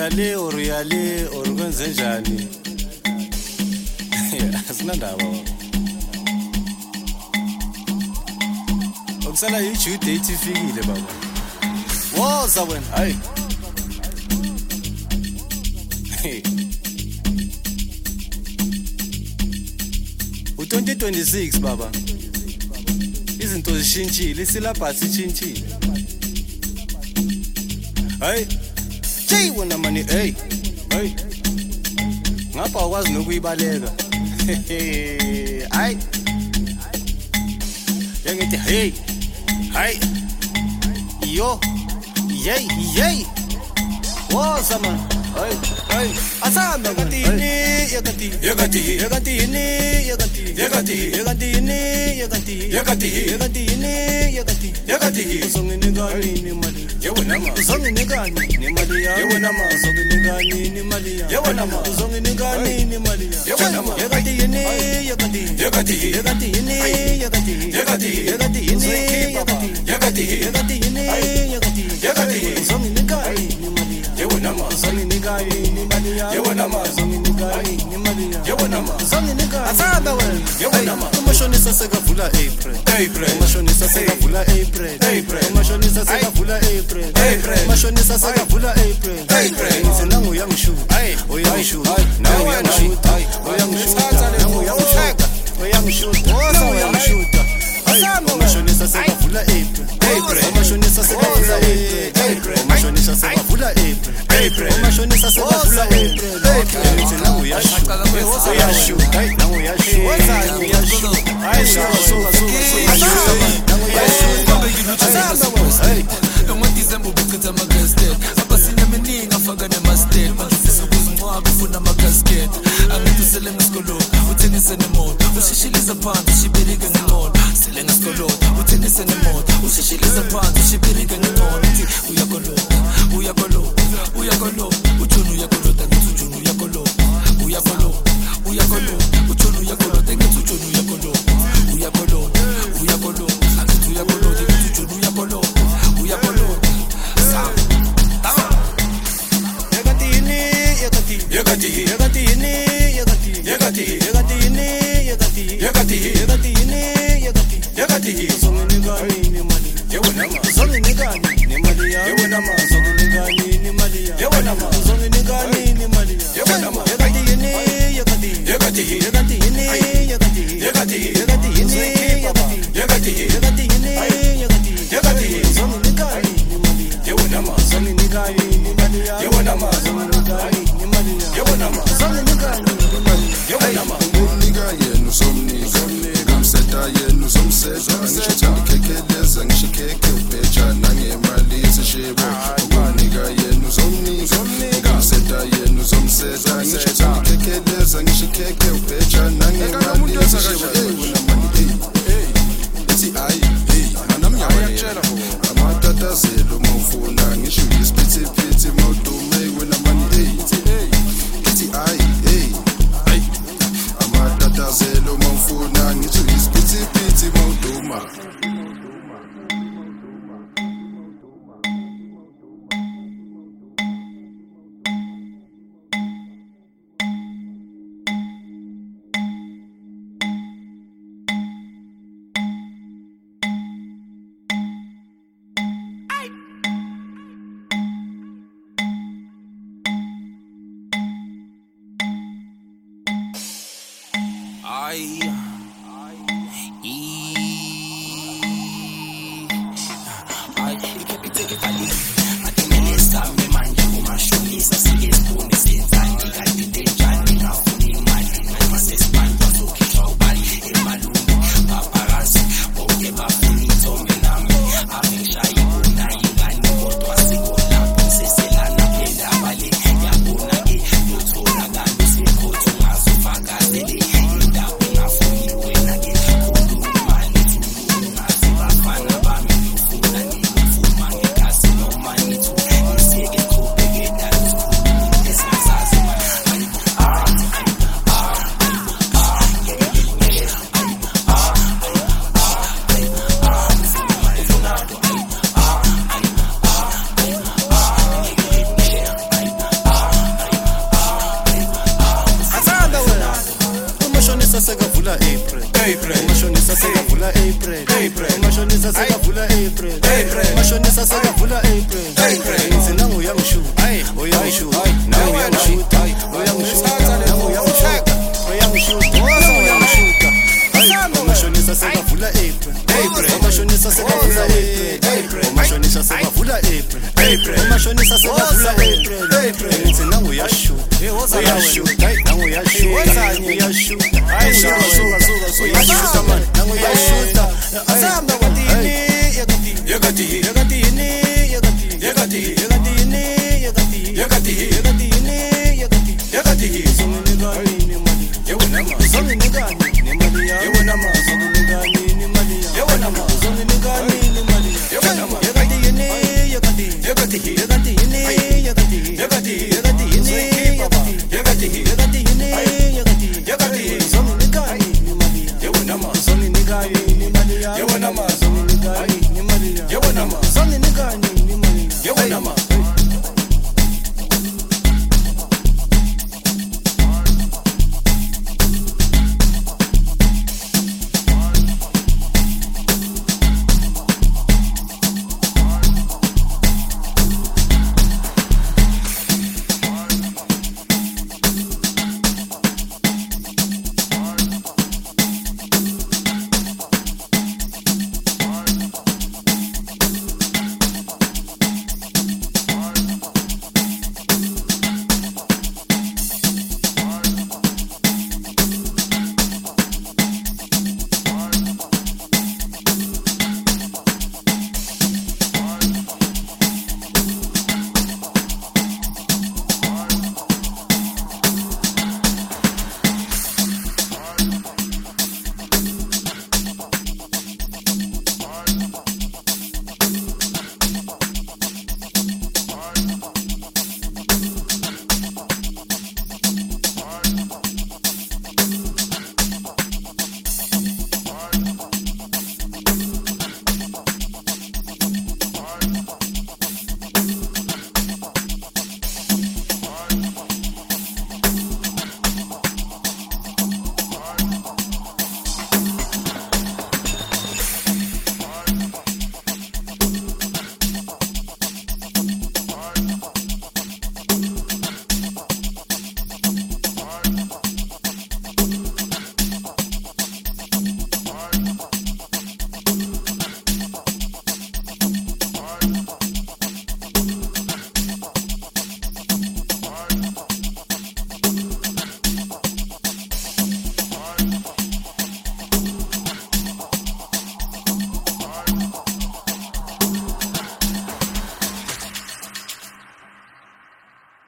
uyale or kwenze njani asinandaba okusala yi-due date ifikile baba woza wena hayi u-2026 baba izinto zishintshile isilabhasi ishintshile hayi jay wena mani hey ngapha akwazi nokuyibaleka hayi yangithi hey yo yey woza man hey asanda yakati uzonginikani imali uzonginikani imali umashonisa sekavula April umashonisa sekavula April umashonisa sekavula April umashonisa sekavula April ngithi nangu uyangishuta nangu uyangishuta umashonisa sekavula April umashonisa sekavula April umashonisa sekavula April umashonisa sekavula April ngithi nangu uyashuta nangu uyashuta December ubukhetha ama-gasket abasine eminingi afaka nema-state bangifisa ukuzingcwaba ufuna ama-gasket angithi usele ngesikoloto uthengise nemoto ushishiliza phansi ushibirike ngengcono sele ngesikoloto uthengise nemoto ushishiliza phansi ushibirike ngengcono uthi uyakolota ujuni uyakolota ngithi ujuni uyakolota ujuni uyakolota ngithi ujuni uyakolota angithi uyakolota ngithi ujuni uyakolota Indawo ngafuna umashonisa sekavula April umashonisa sekavula April umashonisa sekavula April umashonisa sekavula April ngithi nangu uyangishuta uyangishuta nangu uyangishuta uyangishuta nangu uyangishuta uyangishuta umashonisa sekavula April umashonisa sekavula April umashonisa sekavula April umashonisa sekavula April ngithi nangu uyashuta uyashuta nangu uyashuta uyashuta